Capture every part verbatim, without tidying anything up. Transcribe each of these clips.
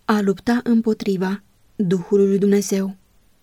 A lupta împotriva Duhului lui Dumnezeu.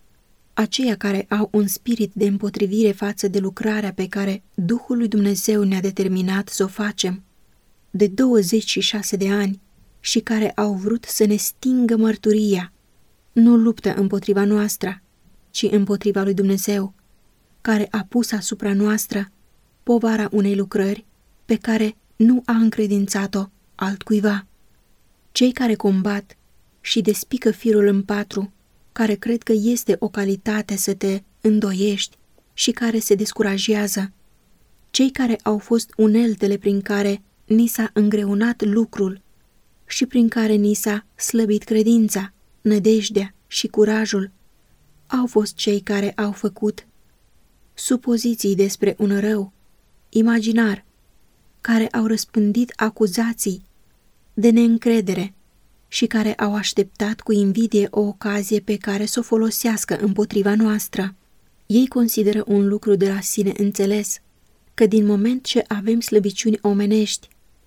Aceia care au un spirit de împotrivire față de lucrarea pe care Duhul lui Dumnezeu ne-a determinat să o facem de douăzeci și șase de ani și care au vrut să ne stingă mărturia, nu luptă împotriva noastră, ci împotriva lui Dumnezeu, care a pus asupra noastră povara unei lucrări pe care nu a încredințat-o altcuiva. Cei care combat și despică firul în patru, care cred că este o calitate să te îndoiești și care se descurajează, cei care au fost uneltele prin care ni s-a îngreunat lucrul și prin care ni s-a slăbit credința, nădejdea și curajul, au fost cei care au făcut supoziții despre un rău imaginar, care au răspândit acuzații de neîncredere și care au așteptat cu invidie o ocazie pe care să o folosească împotriva noastră. Ei consideră un lucru de la sine înțeles, că din moment ce avem slăbiciuni omenești,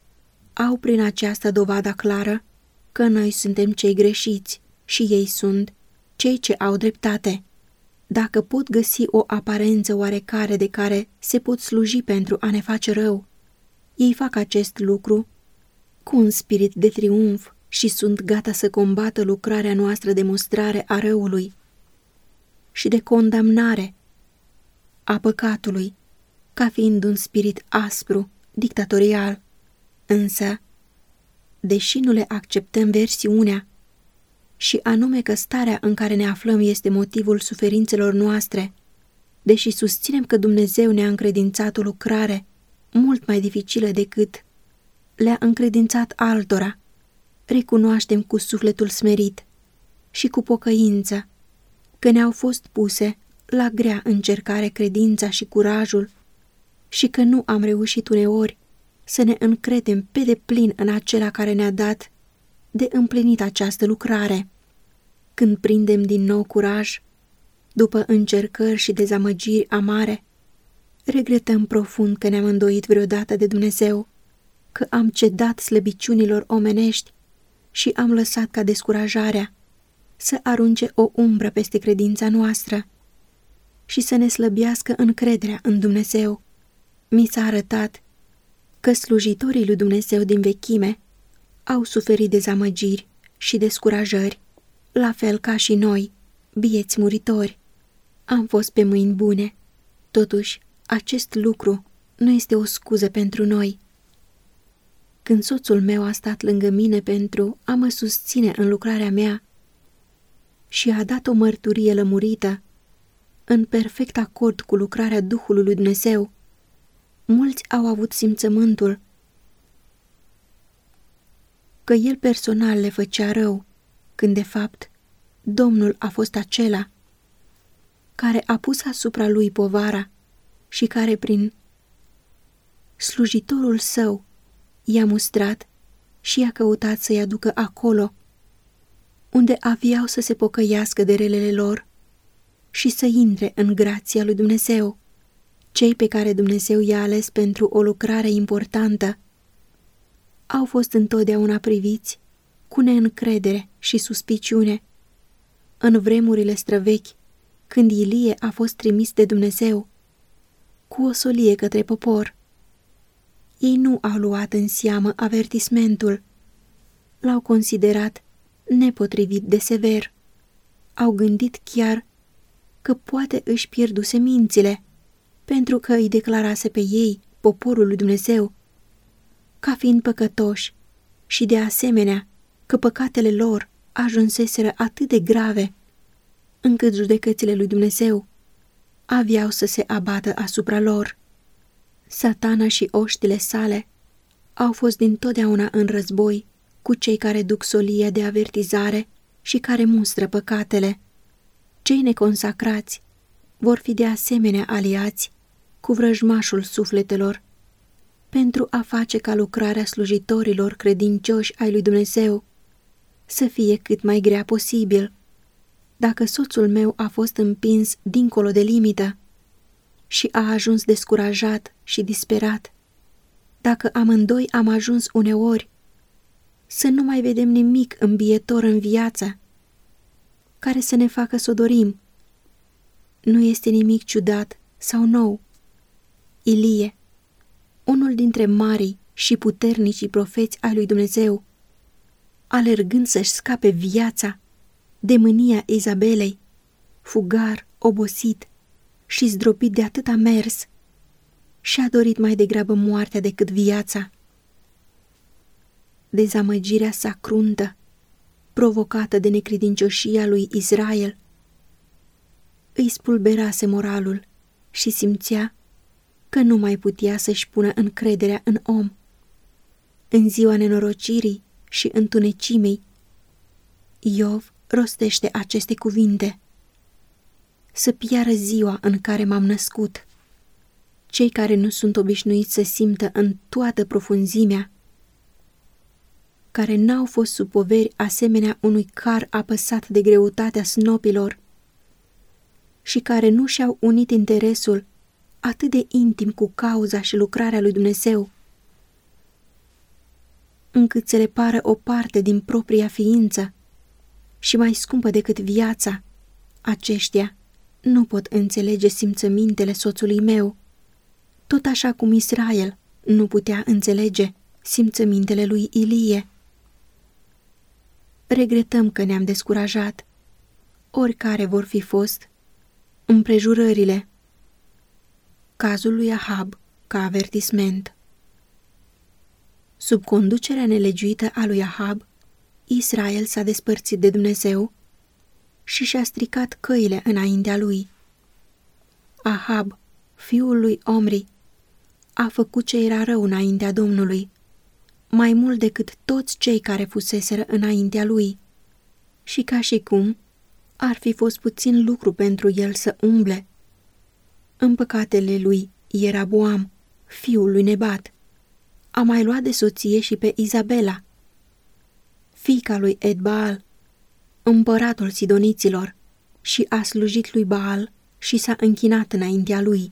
au prin aceasta dovada clară că noi suntem cei greșiți și ei sunt cei ce au dreptate. Dacă pot găsi o aparență oarecare de care se pot sluji pentru a ne face rău, ei fac acest lucru cu un spirit de triumf și sunt gata să combată lucrarea noastră de mustrare a răului și de condamnare a păcatului, ca fiind un spirit aspru, dictatorial. Însă, deși nu le acceptăm versiunea, și anume că starea în care ne aflăm este motivul suferințelor noastre, deși susținem că Dumnezeu ne-a încredințat o lucrare mult mai dificilă decât le-a încredințat altora, recunoaștem cu sufletul smerit și cu pocăință că ne-au fost puse la grea încercare credința și curajul și că nu am reușit uneori să ne încredem pe deplin în acela care ne-a dat de împlinit această lucrare. Când prindem din nou curaj, după încercări și dezamăgiri amare, regretăm profund că ne-am îndoit vreodată de Dumnezeu, că am cedat slăbiciunilor omenești și am lăsat ca descurajarea să arunce o umbră peste credința noastră și să ne slăbească încrederea în Dumnezeu. Mi s-a arătat că slujitorii lui Dumnezeu din vechime au suferit dezamăgiri și descurajări, la fel ca și noi, bieți muritori. Am fost pe mâini bune, totuși acest lucru nu este o scuză pentru noi. Când soțul meu a stat lângă mine pentru a mă susține în lucrarea mea și a dat o mărturie lămurită, în perfect acord cu lucrarea Duhului lui Dumnezeu, mulți au avut simțământul că el personal le făcea rău, când de fapt Domnul a fost acela care a pus asupra lui povara și care prin slujitorul său i-a mustrat și i-a căutat să-i aducă acolo unde aveau să se pocăiască de relele lor și să intre în grația lui Dumnezeu. Cei pe care Dumnezeu i-a ales pentru o lucrare importantă au fost întotdeauna priviți cu neîncredere și suspiciune. În vremurile străvechi, când Ilie a fost trimis de Dumnezeu cu o solie către popor, ei nu au luat în seamă avertismentul, l-au considerat nepotrivit de sever, au gândit chiar că poate își pierduse mințile, pentru că îi declarase pe ei, poporul lui Dumnezeu, ca fiind păcătoși și de asemenea că păcatele lor ajunseseră atât de grave, încât judecățile lui Dumnezeu aveau să se abată asupra lor. Satana și oștile sale au fost dintotdeauna în război cu cei care duc solia de avertizare și care mustră păcatele. Cei neconsacrați vor fi de asemenea aliați cu vrăjmașul sufletelor pentru a face ca lucrarea slujitorilor credincioși ai lui Dumnezeu să fie cât mai grea posibil. Dacă soțul meu a fost împins dincolo de limită și a ajuns descurajat și disperat, dacă amândoi am ajuns uneori să nu mai vedem nimic îmbietor în viață, care să ne facă să o dorim. Nu este nimic ciudat sau nou. Ilie, unul dintre marii și puternicii profeți ai lui Dumnezeu, alergând să-și scape viața de mânia Izabelei, fugar, obosit și zdrobit de atâta mers, și-a dorit mai degrabă moartea decât viața. Dezamăgirea sa cruntă, provocată de necredincioșia lui Israel, îi spulberase moralul și simțea că nu mai putea să-și pună încrederea în om. În ziua nenorocirii și întunecimii, Iov rostește aceste cuvinte: să piară ziua în care m-am născut. Cei care nu sunt obișnuiți să simtă în toată profunzimea, care n-au fost sub poveri asemenea unui car apăsat de greutatea snopilor și care nu și-au unit interesul atât de intim cu cauza și lucrarea lui Dumnezeu, încât să le pară o parte din propria ființă și mai scumpă decât viața, aceștia nu pot înțelege simțămintele soțului meu, tot așa cum Israel nu putea înțelege simțămintele lui Ilie. Regretăm că ne-am descurajat, oricare vor fi fost împrejurările. Cazul lui Ahab ca avertisment. Sub conducerea nelegiuită a lui Ahab, Israel s-a despărțit de Dumnezeu și și-a stricat căile înaintea lui. Ahab, fiul lui Omri, a făcut ce era rău înaintea Domnului, mai mult decât toți cei care fuseseră înaintea lui, și ca și cum ar fi fost puțin lucru pentru el să umble în păcatele lui Ieroboam, fiul lui Nebat. A mai luat de soție și pe Izabela, fiica lui Ed-Baal, împăratul sidoniților, și a slujit lui Baal și s-a închinat înaintea lui.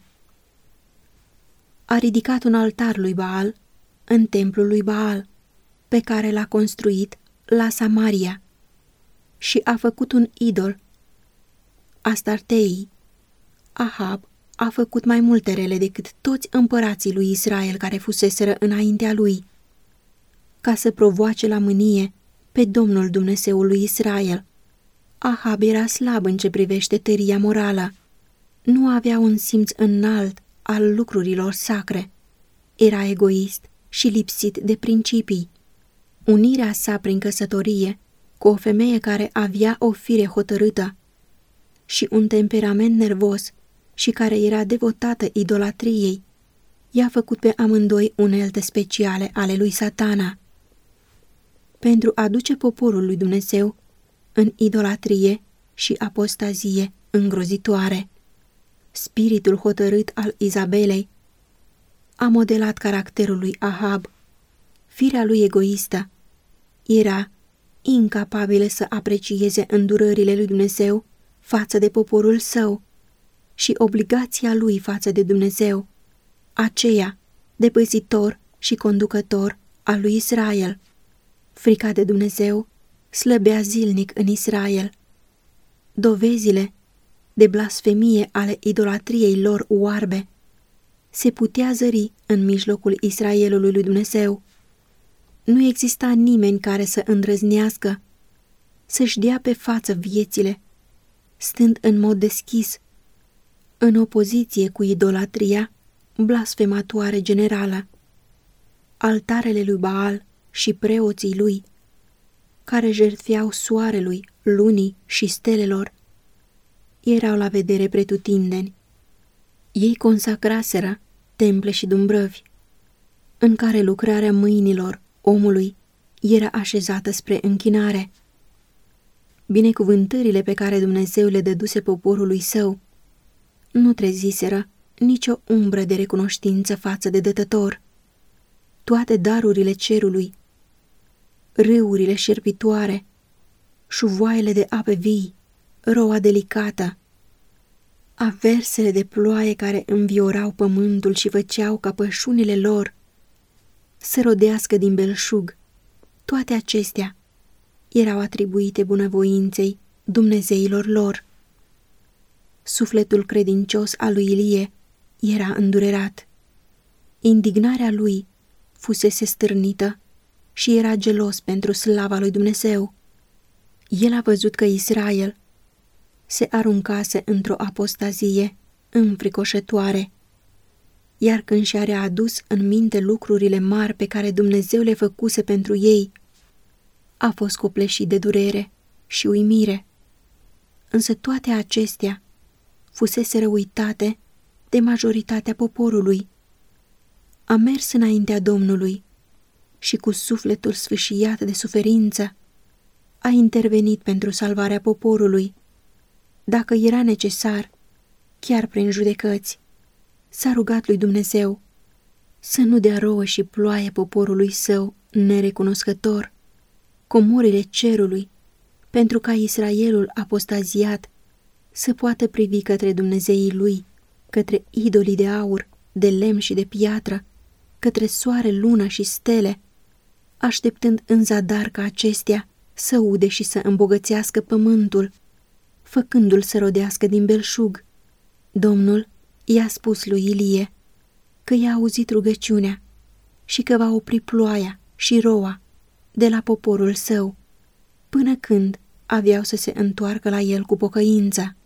A ridicat un altar lui Baal în templul lui Baal, pe care l-a construit la Samaria, și a făcut un idol, Astarteii. Ahab a făcut mai multe rele decât toți împărații lui Israel care fuseseră înaintea lui, ca să provoace la mânie pe Domnul Dumnezeul lui Israel. Ahab era slab în ce privește tăria morală, nu avea un simț înalt al lucrurilor sacre, era egoist și lipsit de principii. Unirea sa prin căsătorie cu o femeie care avea o fire hotărâtă și un temperament nervos și care era devotată idolatriei, i-a făcut pe amândoi unelte speciale ale lui Satana. Pentru a duce poporul lui Dumnezeu în idolatrie și apostazie îngrozitoare, spiritul hotărât al Izabelei a modelat caracterul lui Ahab. Firea lui egoistă era incapabilă să aprecieze îndurările lui Dumnezeu față de poporul său și obligația lui față de Dumnezeu, aceea de păzitor și conducător al lui Israel. Frica de Dumnezeu slăbea zilnic în Israel. Dovezile de blasfemie ale idolatriei lor oarbe se putea zări în mijlocul Israelului lui Dumnezeu. Nu exista nimeni care să îndrăznească să-și dea pe față viețile, stând în mod deschis în opoziție cu idolatria blasfematoare generală. Altarele lui Baal și preoții lui, care jertfeau soarelui, lunii și stelelor, erau la vedere pretutindeni. Ei consacraseră temple și dumbrăvi, în care lucrarea mâinilor omului era așezată spre închinare. Binecuvântările pe care Dumnezeu le dăduse poporului său nu treziseră nicio umbră de recunoștință față de Dătător. Toate darurile cerului, râurile șerpitoare, șuvoaiele de ape vii, roa delicată, aversele de ploaie care înviorau pământul și făceau ca pășunile lor să rodească din belșug, Toate acestea erau atribuite bunăvoinței dumnezeilor lor. Sufletul credincios al lui Ilie era îndurerat. Indignarea lui fusese stârnită și era gelos pentru slava lui Dumnezeu. El a văzut că Israel se aruncase într-o apostazie înfricoșătoare, iar când și-a readus în minte lucrurile mari pe care Dumnezeu le făcuse pentru ei, a fost copleșit de durere și uimire. Însă toate acestea fuseseră uitate de majoritatea poporului. A mers înaintea Domnului și cu sufletul sfâșiat de suferință a intervenit pentru salvarea poporului. Dacă era necesar, chiar prin judecăți, s-a rugat lui Dumnezeu să nu dea rouă și ploaie poporului său nerecunoscător, comorile cerului, pentru ca Israelul apostaziat să poată privi către Dumnezeii lui, către idolii de aur, de lemn și de piatră, către soare, lună și stele, așteptând în zadar ca acestea să ude și să îmbogățească pământul, făcându-l să rodească din belșug. Domnul i-a spus lui Ilie că i-a auzit rugăciunea și că va opri ploaia și roa de la poporul său, până când aveau să se întoarcă la el cu pocăință.